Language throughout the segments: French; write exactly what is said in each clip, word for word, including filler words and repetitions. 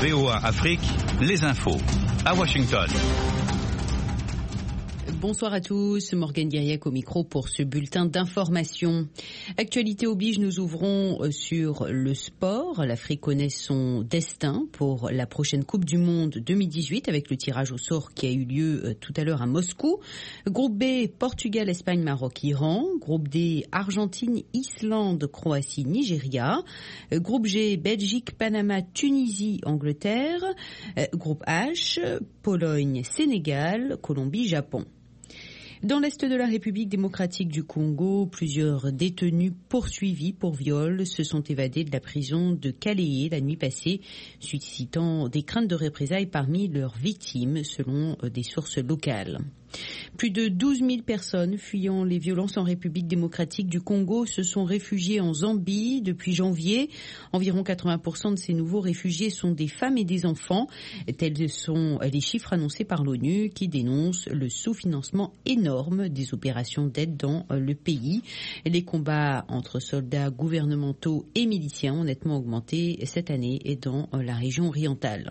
V O A Afrique, les infos. À Washington. Bonsoir à tous, Morgane Guiriac au micro pour ce bulletin d'information. Actualité oblige, nous ouvrons sur le sport. L'Afrique connaît son destin pour la prochaine Coupe du Monde deux mille dix-huit avec le tirage au sort qui a eu lieu tout à l'heure à Moscou. Groupe B, Portugal, Espagne, Maroc, Iran. Groupe D, Argentine, Islande, Croatie, Nigeria. Groupe G, Belgique, Panama, Tunisie, Angleterre. Groupe H, Pologne, Sénégal, Colombie, Japon. Dans l'est de la République démocratique du Congo, plusieurs détenus poursuivis pour viol se sont évadés de la prison de Calais la nuit passée, suscitant des craintes de représailles parmi leurs victimes, selon des sources locales. Plus de douze mille personnes fuyant les violences en République démocratique du Congo se sont réfugiées en Zambie depuis janvier. Environ quatre-vingts pour cent de ces nouveaux réfugiés sont des femmes et des enfants. Tels sont les chiffres annoncés par l'ONU qui dénoncent le sous-financement énorme des opérations d'aide dans le pays. Les combats entre soldats gouvernementaux et miliciens ont nettement augmenté cette année et dans la région orientale.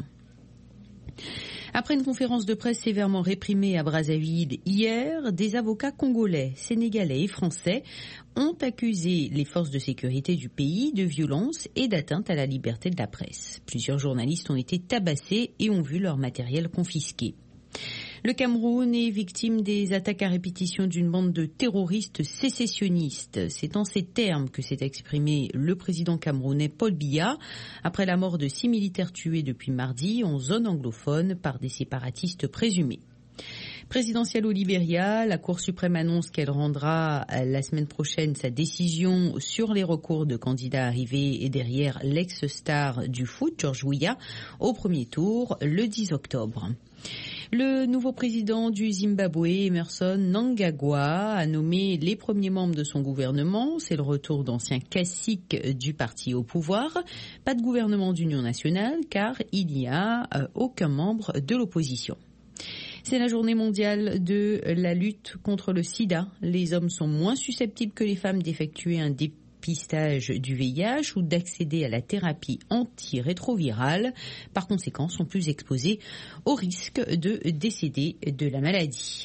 Après une conférence de presse sévèrement réprimée à Brazzaville hier, des avocats congolais, sénégalais et français ont accusé les forces de sécurité du pays de violence et d'atteinte à la liberté de la presse. Plusieurs journalistes ont été tabassés et ont vu leur matériel confisqué. Le Cameroun est victime des attaques à répétition d'une bande de terroristes sécessionnistes. C'est en ces termes que s'est exprimé le président camerounais Paul Biya après la mort de six militaires tués depuis mardi en zone anglophone par des séparatistes présumés. Présidentielle au Libéria, la Cour suprême annonce qu'elle rendra la semaine prochaine sa décision sur les recours de candidats arrivés derrière l'ex-star du foot, George Weah, au premier tour le dix octobre. Le nouveau président du Zimbabwe, Emmerson Mnangagwa, a nommé les premiers membres de son gouvernement. C'est le retour d'anciens caciques du parti au pouvoir. Pas de gouvernement d'union nationale car il n'y a aucun membre de l'opposition. C'est la journée mondiale de la lutte contre le sida. Les hommes sont moins susceptibles que les femmes d'effectuer un dépistage du V I H ou d'accéder à la thérapie antirétrovirale. Par conséquent, sont plus exposés au risque de décéder de la maladie.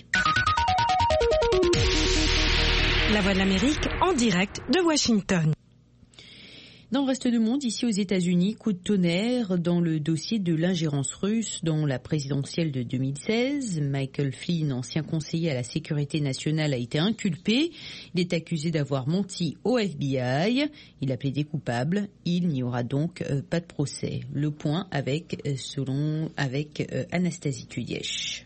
La Voix de l'Amérique en direct de Washington. Dans le reste du monde, ici aux États-Unis, coup de tonnerre dans le dossier de l'ingérence russe dans la présidentielle de deux mille seize. Michael Flynn, ancien conseiller à la sécurité nationale, a été inculpé. Il est accusé d'avoir menti au F B I. Il a plaidé coupable. Il n'y aura donc euh, pas de procès. Le point avec, euh, selon, avec euh, Anastasie Kudièche.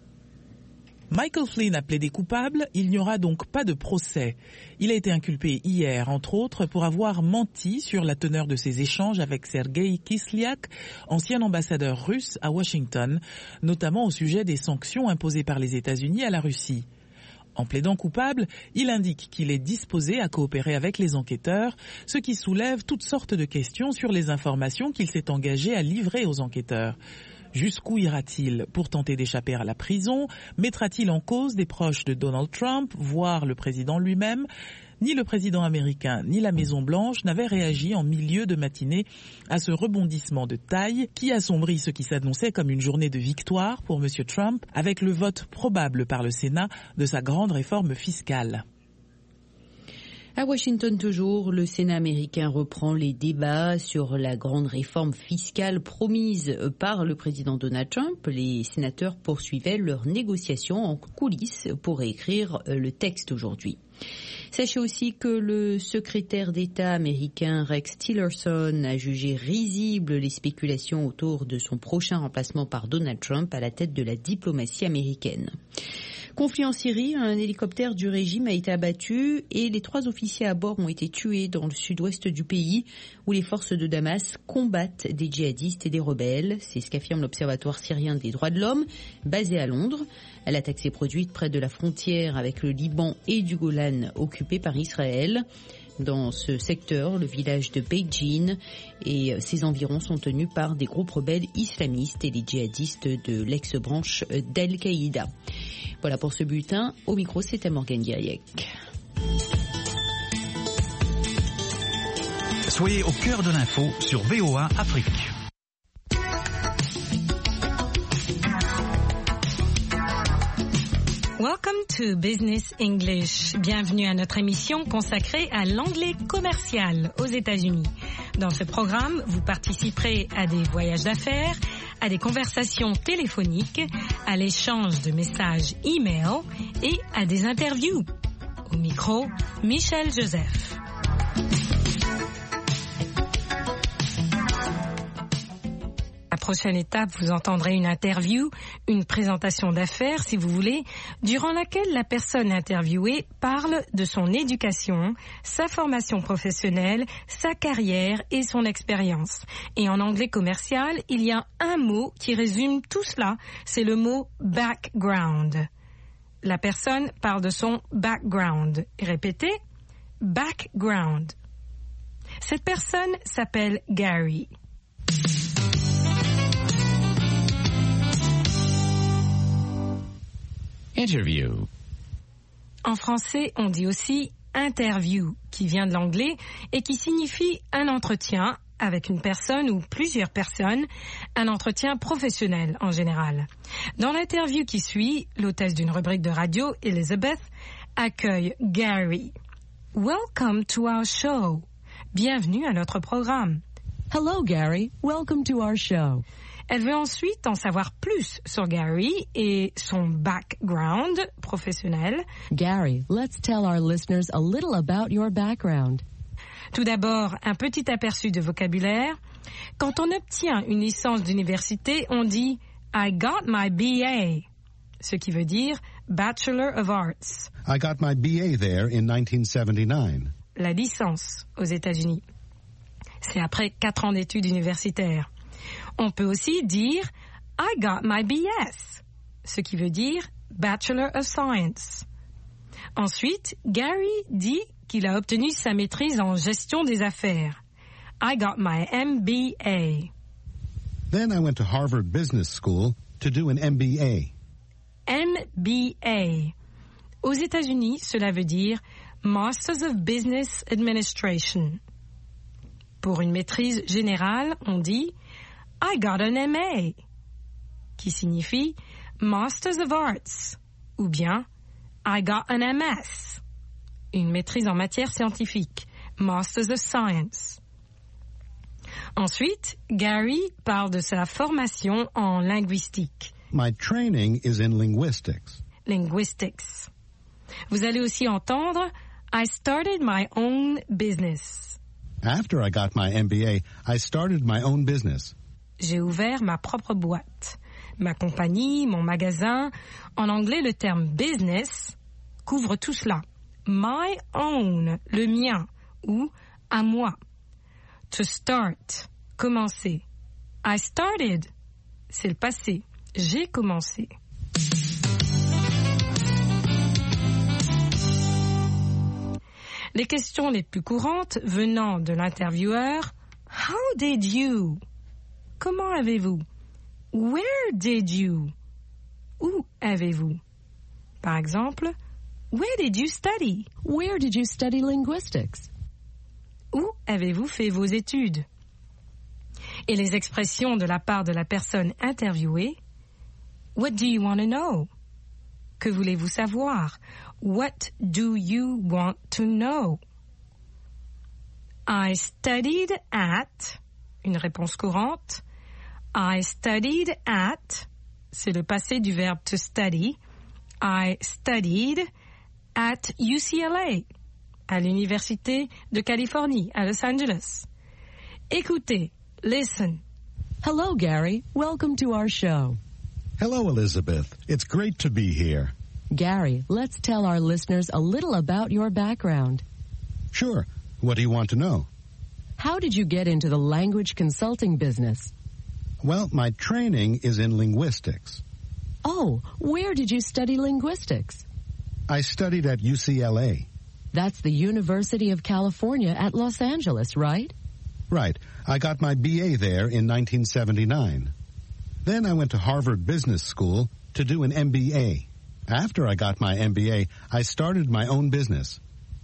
Michael Flynn a plaidé coupable, il n'y aura donc pas de procès. Il a été inculpé hier, entre autres, pour avoir menti sur la teneur de ses échanges avec Sergei Kislyak, ancien ambassadeur russe à Washington, notamment au sujet des sanctions imposées par les États-Unis à la Russie. En plaidant coupable, il indique qu'il est disposé à coopérer avec les enquêteurs, ce qui soulève toutes sortes de questions sur les informations qu'il s'est engagé à livrer aux enquêteurs. Jusqu'où ira-t-il pour tenter d'échapper à la prison? Mettra-t-il en cause des proches de Donald Trump, voire le président lui-même? Ni le président américain ni la Maison-Blanche n'avaient réagi en milieu de matinée à ce rebondissement de taille qui assombrit ce qui s'annonçait comme une journée de victoire pour M. Trump avec le vote probable par le Sénat de sa grande réforme fiscale. À Washington toujours, le Sénat américain reprend les débats sur la grande réforme fiscale promise par le président Donald Trump. Les sénateurs poursuivaient leurs négociations en coulisses pour réécrire le texte aujourd'hui. Sachez aussi que le secrétaire d'État américain Rex Tillerson a jugé risibles les spéculations autour de son prochain remplacement par Donald Trump à la tête de la diplomatie américaine. Conflit en Syrie, un hélicoptère du régime a été abattu et les trois officiers à bord ont été tués dans le sud-ouest du pays où les forces de Damas combattent des djihadistes et des rebelles. C'est ce qu'affirme l'Observatoire syrien des droits de l'homme, basé à Londres. L'attaque s'est produite près de la frontière avec le Liban et du Golan occupé par Israël. Dans ce secteur, le village de Beijing et ses environs sont tenus par des groupes rebelles islamistes et les djihadistes de l'ex-branche d'Al-Qaïda. Voilà pour ce bulletin. Au micro, c'était Morgane Guiriac. Soyez au cœur de l'info sur V O A Afrique. Welcome to Business English. Bienvenue à notre émission consacrée à l'anglais commercial aux États-Unis. Dans ce programme, vous participerez à des voyages d'affaires, à des conversations téléphoniques, à l'échange de messages e-mail et à des interviews. Au micro, Michel Joseph. La prochaine étape, vous entendrez une interview, une présentation d'affaires, si vous voulez, durant laquelle la personne interviewée parle de son éducation, sa formation professionnelle, sa carrière et son expérience. Et en anglais commercial, il y a un mot qui résume tout cela, c'est le mot background. La personne parle de son background. Répétez, background. Cette personne s'appelle Gary. Interview. En français, on dit aussi interview, qui vient de l'anglais et qui signifie un entretien avec une personne ou plusieurs personnes, un entretien professionnel en général. Dans l'interview qui suit, l'hôtesse d'une rubrique de radio, Elizabeth, accueille Gary. Welcome to our show. Bienvenue à notre programme. Hello, Gary. Welcome to our show. Elle veut ensuite en savoir plus sur Gary et son background professionnel. Gary, let's tell our listeners a little about your background. Tout d'abord, un petit aperçu de vocabulaire. Quand on obtient une licence d'université, on dit « I got my B A », ce qui veut dire « Bachelor of Arts ». I got my B A there in nineteen seventy-nine. La licence aux États-Unis. C'est après quatre ans d'études universitaires. On peut aussi dire « I got my B S », ce qui veut dire « Bachelor of Science ». Ensuite, Gary dit qu'il a obtenu sa maîtrise en gestion des affaires. « I got my M B A ». Then I went to Harvard Business School to do an M B A. M B A. Aux États-Unis, cela veut dire « Masters of Business Administration ». Pour une maîtrise générale, on dit « I got an M A », qui signifie Masters of Arts, ou bien I got an M S, une maîtrise en matière scientifique, Masters of Science. Ensuite, Gary parle de sa formation en linguistique. My training is in linguistics. Linguistics. Vous allez aussi entendre I started my own business. After I got my M B A, I started my own business. J'ai ouvert ma propre boîte, ma compagnie, mon magasin. En anglais, le terme business couvre tout cela. My own, le mien, ou à moi. To start, commencer. I started, c'est le passé. J'ai commencé. Les questions les plus courantes venant de l'intervieweur, How did you? Comment avez-vous? Where did you? Où avez-vous? Par exemple, Where did you study? Where did you study linguistics? Où avez-vous fait vos études? Et les expressions de la part de la personne interviewée, What do you want to know? Que voulez-vous savoir? What do you want to know? I studied at, une réponse courante. I studied at, c'est le passé du verbe to study. I studied at U C L A, à l'Université de Californie, à Los Angeles. Écoutez, listen. Hello, Gary. Welcome to our show. Hello, Elizabeth. It's great to be here. Gary, let's tell our listeners a little about your background. Sure. What do you want to know? How did you get into the language consulting business? Well, my training is in linguistics. Oh, where did you study linguistics? I studied at U C L A. That's the University of California at Los Angeles, right? Right. I got my B A there in nineteen seventy-nine. Then I went to Harvard Business School to do an M B A. After I got my M B A, I started my own business.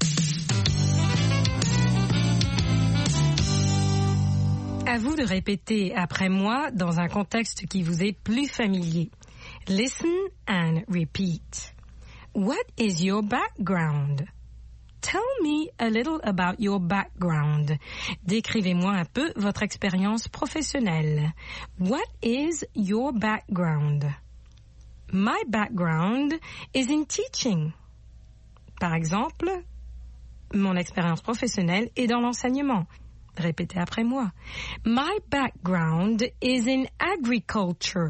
À vous de répéter après moi dans un contexte qui vous est plus familier. Listen and repeat. What is your background? Tell me a little about your background. Décrivez-moi un peu votre expérience professionnelle. What is your background? My background is in teaching. Par exemple, mon expérience professionnelle est dans l'enseignement. Répétez après moi. My background is in agriculture.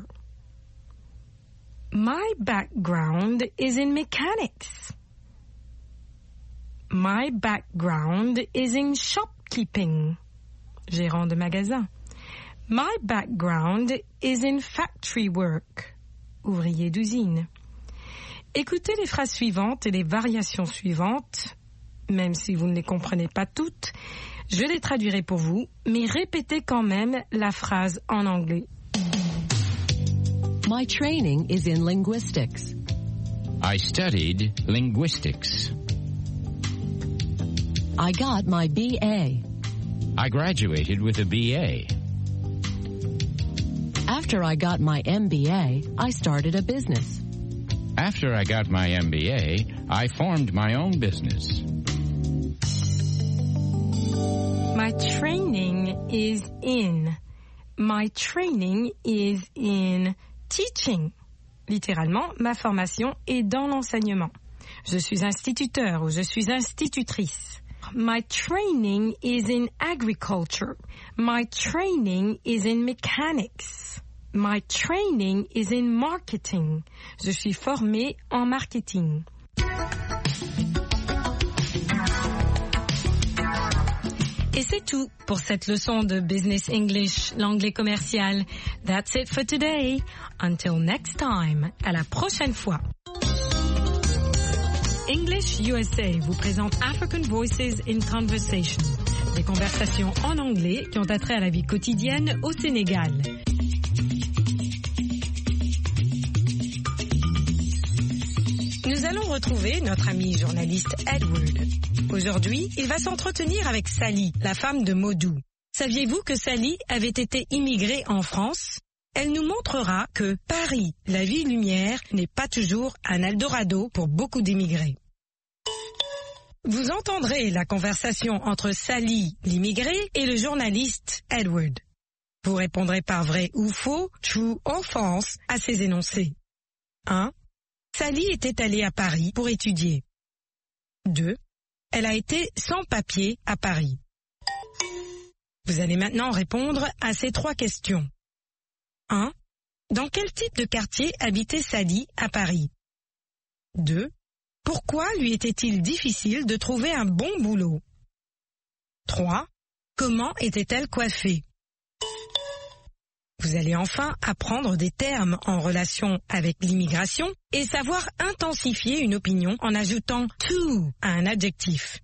My background is in mechanics. My background is in shopkeeping. Gérant de magasin. My background is in factory work. Ouvrier d'usine. Écoutez les phrases suivantes et les variations suivantes, même si vous ne les comprenez pas toutes. Je les traduirai pour vous, mais répétez quand même la phrase en anglais. My training is in linguistics. I studied linguistics. I got my B A. I graduated with a B A. After I got my M B A, I started a business. After I got my M B A, I formed my own business. My training is in. My training is in teaching. Littéralement, ma formation est dans l'enseignement. Je suis instituteur ou je suis institutrice. My training is in agriculture. My training is in mechanics. My training is in marketing. Je suis formée en marketing. Et c'est tout pour cette leçon de Business English, l'anglais commercial. That's it for today. Until next time. À la prochaine fois. English U S A vous présente African Voices in Conversation. Des conversations en anglais qui ont attrait à la vie quotidienne au Sénégal. Nous allons retrouver notre ami journaliste Edward. Aujourd'hui, il va s'entretenir avec Sally, la femme de Modou. Saviez-vous que Sally avait été immigrée en France? Elle nous montrera que Paris, la ville lumière, n'est pas toujours un Eldorado pour beaucoup d'immigrés. Vous entendrez la conversation entre Sally, l'immigrée, et le journaliste Edward. Vous répondrez par vrai ou faux, true or false, à ces énoncés. un. Sally était allée à Paris pour étudier. deux. Elle a été sans papier à Paris. Vous allez maintenant répondre à ces trois questions. un. Dans quel type de quartier habitait Sally à Paris? deux. Pourquoi lui était-il difficile de trouver un bon boulot? trois. Comment était-elle coiffée? Vous allez enfin apprendre des termes en relation avec l'immigration et savoir intensifier une opinion en ajoutant to à un adjectif.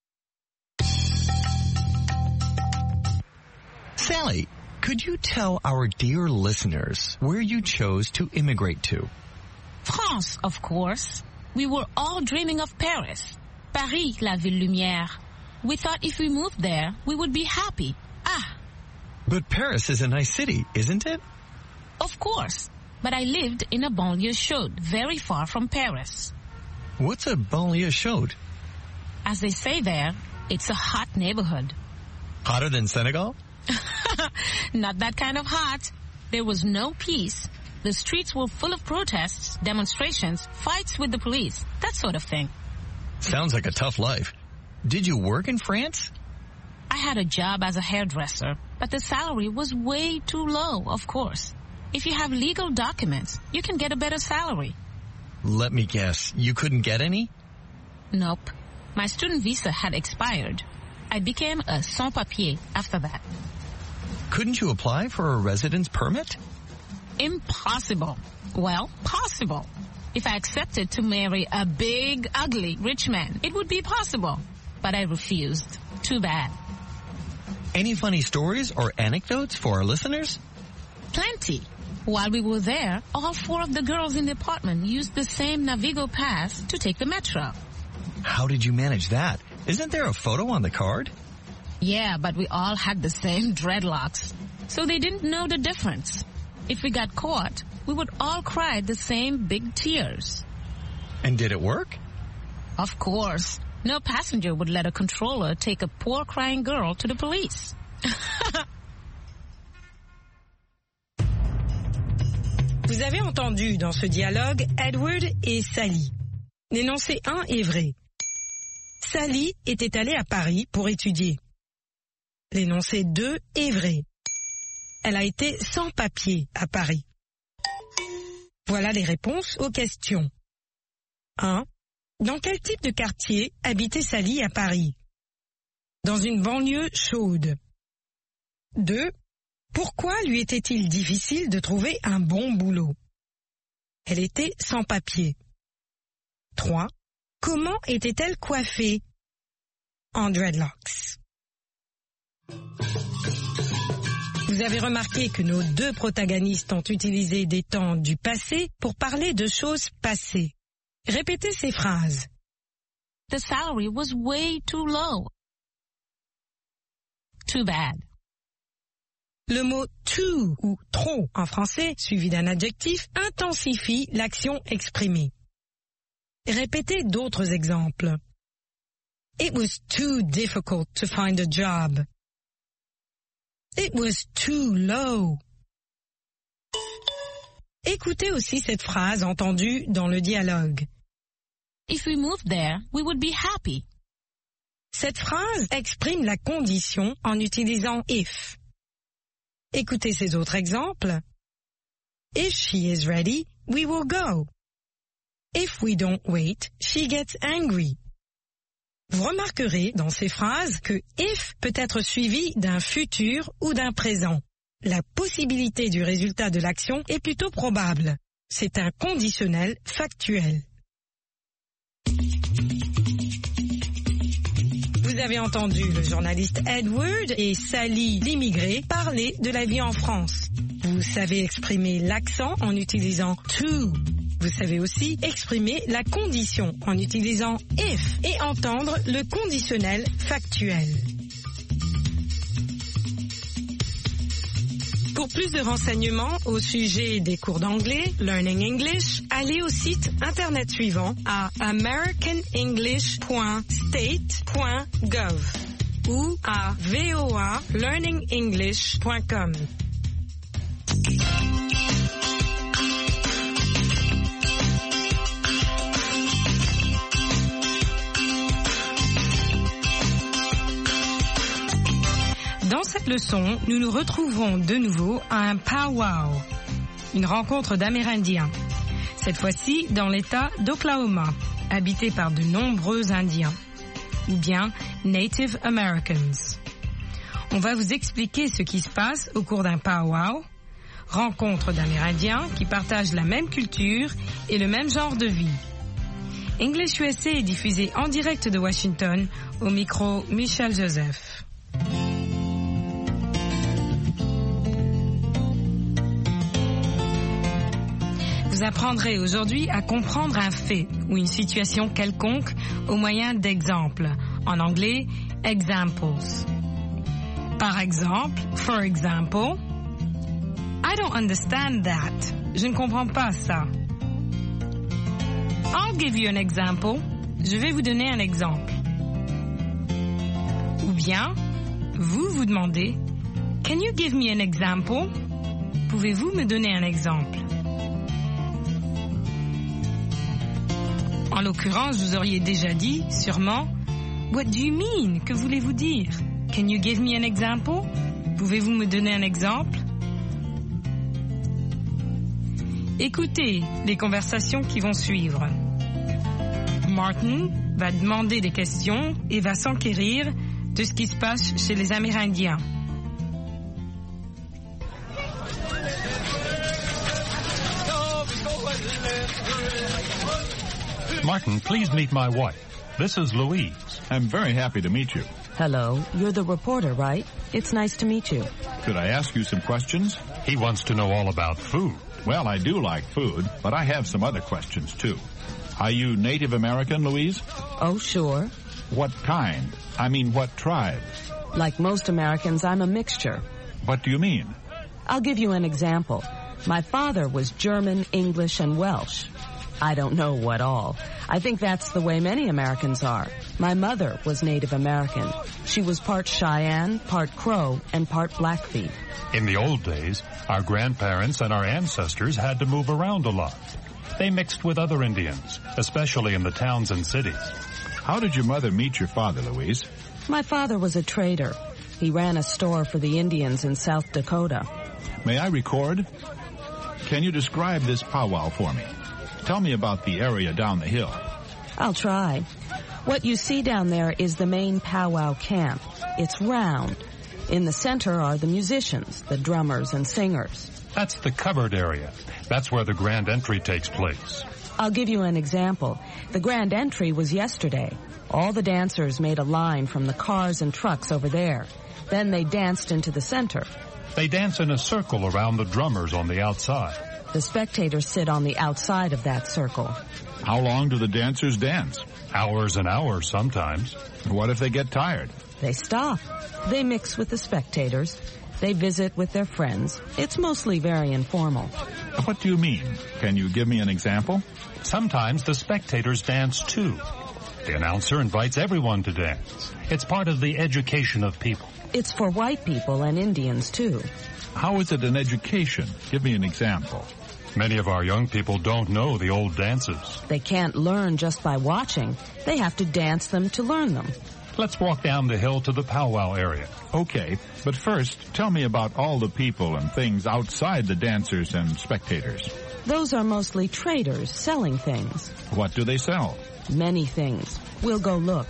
Sally, could you tell our dear listeners where you chose to immigrate to? France, of course. We were all dreaming of Paris. Paris, la ville lumière. We thought if we moved there, we would be happy. Ah! But Paris is a nice city, isn't it? Of course. But I lived in a banlieue chaude, very far from Paris. What's a banlieue chaude? As they say there, it's a hot neighborhood. Hotter than Senegal? Not that kind of hot. There was no peace. The streets were full of protests, demonstrations, fights with the police, that sort of thing. Sounds like a tough life. Did you work in France? I had a job as a hairdresser, but the salary was way too low, of course. If you have legal documents, you can get a better salary. Let me guess, you couldn't get any? Nope. My student visa had expired. I became a sans-papier after that. Couldn't you apply for a residence permit? Impossible. Well, possible. If I accepted to marry a big, ugly, rich man, it would be possible. But I refused. Too bad. Any funny stories or anecdotes for our listeners? Plenty. While we were there, all four of the girls in the apartment used the same Navigo pass to take the metro. How did you manage that? Isn't there a photo on the card? Yeah, but we all had the same dreadlocks. So they didn't know the difference. If we got caught, we would all cry the same big tears. And did it work? Of course. No passenger would let a controller take a poor crying girl to the police. Vous avez entendu dans ce dialogue Edward et Sally. L'énoncé un est vrai. Sally était allée à Paris pour étudier. L'énoncé deux est vrai. Elle a été sans papier à Paris. Voilà les réponses aux questions. un. Dans quel type de quartier habitait Sally à Paris? Dans une banlieue chaude. deux. Pourquoi lui était-il difficile de trouver un bon boulot? Elle était sans papier. trois. Comment était-elle coiffée? En dreadlocks. Vous avez remarqué que nos deux protagonistes ont utilisé des temps du passé pour parler de choses passées. Répétez ces phrases. The salary was way too low. Too bad. Le mot too ou trop en français, suivi d'un adjectif, intensifie l'action exprimée. Répétez d'autres exemples. It was too difficult to find a job. It was too low. Écoutez aussi cette phrase entendue dans le dialogue. If we moved there, we would be happy. Cette phrase exprime la condition en utilisant if. Écoutez ces autres exemples. If she is ready, we will go. If we don't wait, she gets angry. Vous remarquerez dans ces phrases que if peut être suivi d'un futur ou d'un présent. La possibilité du résultat de l'action est plutôt probable. C'est un conditionnel factuel. Vous avez entendu le journaliste Edward et Sally l'immigré parler de la vie en France. Vous savez exprimer l'accent en utilisant to. Vous savez aussi exprimer la condition en utilisant if et entendre le conditionnel factuel. Pour plus de renseignements au sujet des cours d'anglais, Learning English, allez au site internet suivant à american english point state point gov ou à voa learning english point com. Dans cette leçon, nous nous retrouverons de nouveau à un powwow, une rencontre d'Amérindiens. Cette fois-ci dans l'État d'Oklahoma, habité par de nombreux Indiens, ou bien Native Americans. On va vous expliquer ce qui se passe au cours d'un powwow, rencontre d'Amérindiens qui partagent la même culture et le même genre de vie. English U S A est diffusé en direct de Washington, au micro Michel Joseph. Vous apprendrez aujourd'hui à comprendre un fait ou une situation quelconque au moyen d'exemples. En anglais, examples. Par exemple, for example, I don't understand that. Je ne comprends pas ça. I'll give you an example. Je vais vous donner un exemple. Ou bien, vous vous demandez, can you give me an example? Pouvez-vous me donner un exemple? En l'occurrence, vous auriez déjà dit, sûrement, what do you mean? Que voulez-vous dire? Can you give me an example? Pouvez-vous me donner un exemple? Écoutez les conversations qui vont suivre. Martin va demander des questions et va s'enquérir de ce qui se passe chez les Amérindiens. Martin, please meet my wife. This is Louise. I'm very happy to meet you. Hello, you're the reporter, right? It's nice to meet you. Could I ask you some questions? He wants to know all about food. Well, I do like food, but I have some other questions too. Are you Native American, Louise? Oh, sure. What kind? I mean, what tribe? Like most Americans, I'm a mixture. What do you mean? I'll give you an example. My father was German, English, and Welsh. I don't know what all. I think that's the way many Americans are. My mother was Native American. She was part Cheyenne, part Crow, and part Blackfeet. In the old days, our grandparents and our ancestors had to move around a lot. They mixed with other Indians, especially in the towns and cities. How did your mother meet your father, Louise? My father was a trader. He ran a store for the Indians in South Dakota. May I record? Can you describe this powwow for me? Tell me about the area down the hill. I'll try. What you see down there is the main powwow camp. It's round. In the center are the musicians, the drummers and singers. That's the covered area. That's where the grand entry takes place. I'll give you an example. The grand entry was yesterday. All the dancers made a line from the cars and trucks over there. Then they danced into the center. They dance in a circle around the drummers on the outside. The spectators sit on the outside of that circle. How long do the dancers dance? Hours and hours sometimes. What if they get tired? They stop. They mix with the spectators. They visit with their friends. It's mostly very informal. What do you mean? Can you give me an example? Sometimes the spectators dance too. The announcer invites everyone to dance. It's part of the education of people. It's for white people and Indians too. How is it an education? Give me an example. Many of our young people don't know the old dances. They can't learn just by watching. They have to dance them to learn them. Let's walk down the hill to the powwow area. Okay, but first, tell me about all the people and things outside the dancers and spectators. Those are mostly traders selling things. What do they sell? Many things. We'll go look.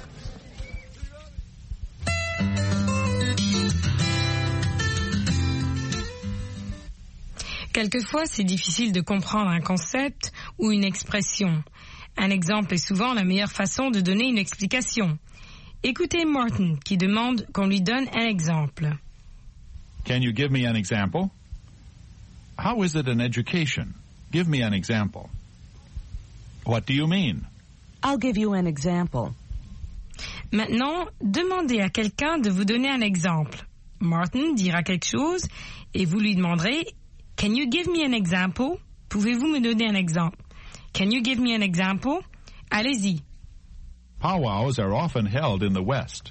Quelquefois, c'est difficile de comprendre un concept ou une expression. Un exemple est souvent la meilleure façon de donner une explication. Écoutez Martin qui demande qu'on lui donne un exemple. Can you give me an example? How is it an education? Give me an example. What do you mean? I'll give you an example. Maintenant, demandez à quelqu'un de vous donner un exemple. Martin dira quelque chose et vous lui demanderez Can you give me an example? Pouvez-vous me donner un exemple? Can you give me an example? Allez-y. Powwows are often held in the West.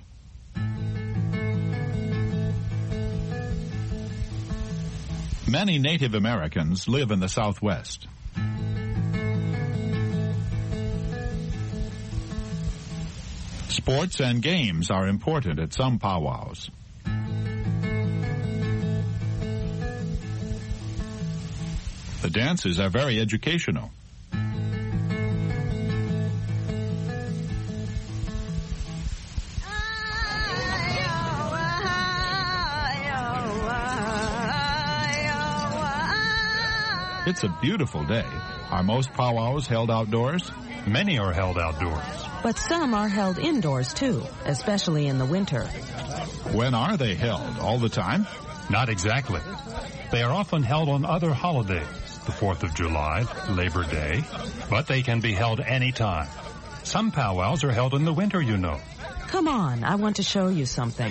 Many Native Americans live in the Southwest. Sports and games are important at some powwows. The dances are very educational. It's a beautiful day. Are most powwows held outdoors? Many are held outdoors. But some are held indoors too, especially in the winter. When are they held? All the time? Not exactly. They are often held on other holidays, the fourth of July, Labor Day, but they can be held any time. Some powwows are held in the winter, you know. Come on, I want to show you something.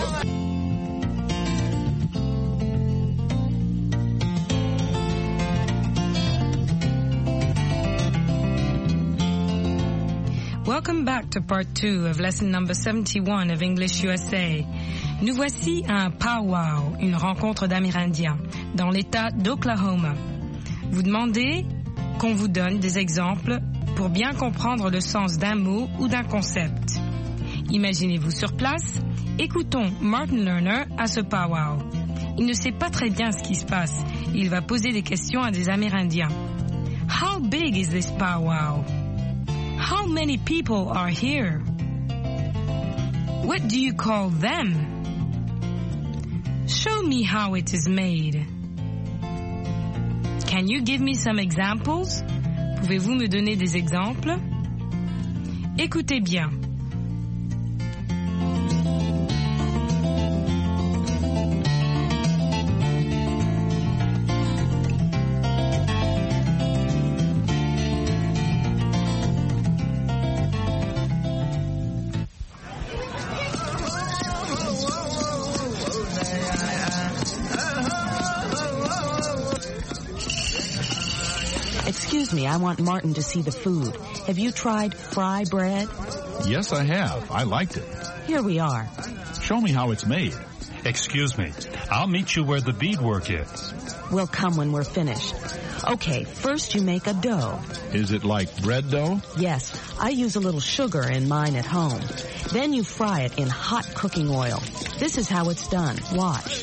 Welcome back to part two of lesson number seventy-one of English U S A. Nous voici à un powwow, une rencontre d'Amérindiens, dans l'État d'Oklahoma. Vous demandez qu'on vous donne des exemples pour bien comprendre le sens d'un mot ou d'un concept. Imaginez-vous sur place, écoutons Martin Lerner à ce powwow. Il ne sait pas très bien ce qui se passe. Il va poser des questions à des Amérindiens. How big is this powwow? How many people are here? What do you call them? Show me how it is made. Can you give me some examples? Pouvez-vous me donner des exemples? Écoutez bien. Excuse me, I want Martin to see the food. Have you tried fry bread? Yes, I have. I liked it. Here we are. Show me how it's made. Excuse me. I'll meet you where the beadwork is. We'll come when we're finished. Okay, first you make a dough. Is it like bread dough? Yes, I use a little sugar in mine at home. Then you fry it in hot cooking oil. This is how it's done. Watch.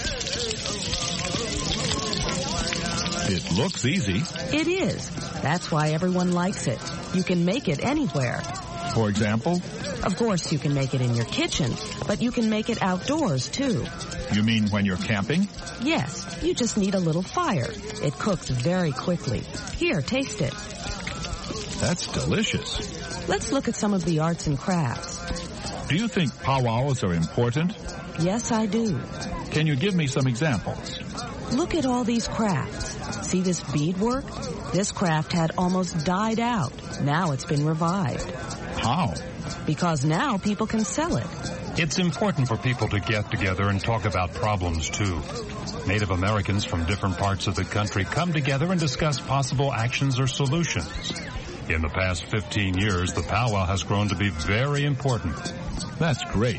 It looks easy. It is. That's why everyone likes it. You can make it anywhere. For example? Of course, you can make it in your kitchen, but you can make it outdoors, too. You mean when you're camping? Yes, you just need a little fire. It cooks very quickly. Here, taste it. That's delicious. Let's look at some of the arts and crafts. Do you think powwows are important? Yes, I do. Can you give me some examples? Look at all these crafts. See this beadwork? This craft had almost died out. Now it's been revived. How? Because now people can sell it. It's important for people to get together and talk about problems, too. Native Americans from different parts of the country come together and discuss possible actions or solutions. In the past fifteen years, the powwow has grown to be very important. That's great.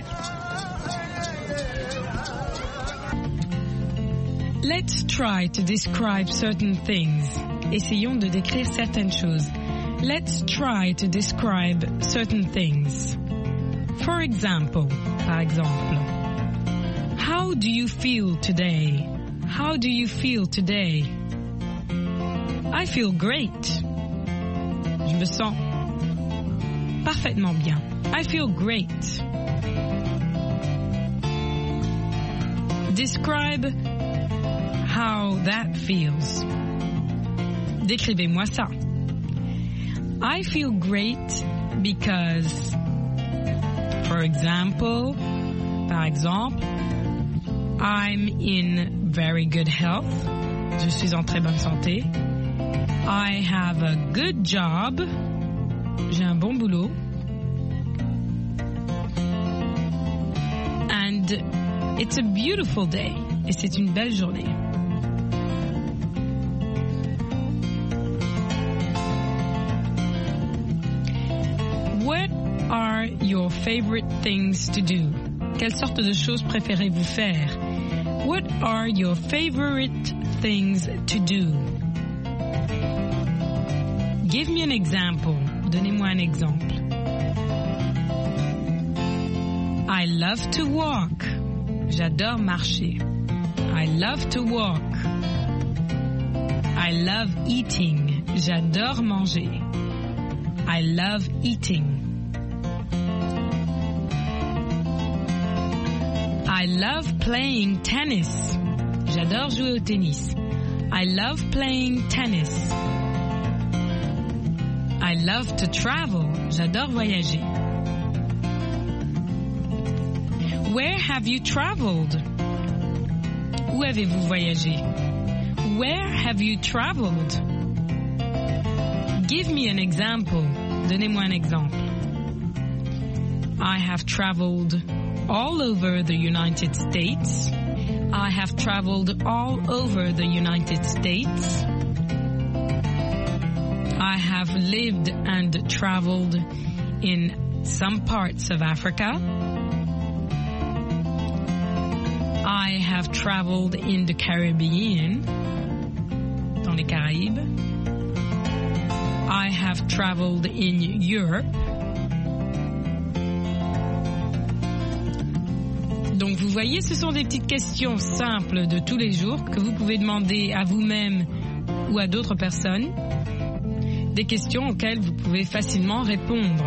Let's try to describe certain things. Essayons de décrire certaines choses. Let's try to describe certain things. For example, par exemple, how do you feel today? How do you feel today? I feel great. Je me sens parfaitement bien. I feel great. Describe how that feels. Décrivez-moi ça. I feel great because, for example, par exemple, I'm in very good health. Je suis en très bonne santé. I have a good job. J'ai un bon boulot. And it's a beautiful day. Et c'est une belle journée. What are your favorite things to do? Quelle sorte de choses préférez-vous faire? What are your favorite things to do? Give me an example. Donnez-moi un exemple. I love to walk. J'adore marcher. I love to walk. I love eating. J'adore manger. I love eating. I love playing tennis. J'adore jouer au tennis. I love playing tennis. I love to travel. J'adore voyager. Where have you traveled? Où avez-vous voyagé? Where have you traveled? Give me an example. Donnez-moi un exemple. I have traveled all over the United States. I have traveled all over the United States. I have lived and traveled in some parts of Africa. I have traveled in the Caribbean, dans les Caraïbes. I have traveled in Europe. Donc vous voyez, ce sont des petites questions simples de tous les jours que vous pouvez demander à vous-même ou à d'autres personnes. Des questions auxquelles vous pouvez facilement répondre.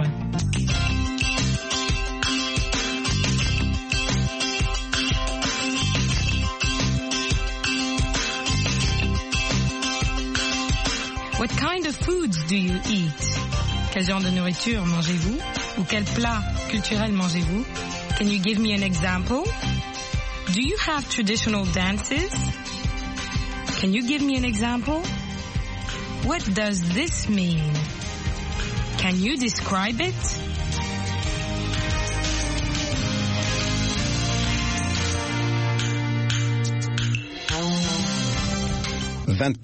What kind of foods do you eat? Quel genre de nourriture mangez-vous? Ou quel plat culturel mangez-vous? Can you give me an example? Do you have traditional dances? Can you give me an example? What does this mean? Can you describe it? vingt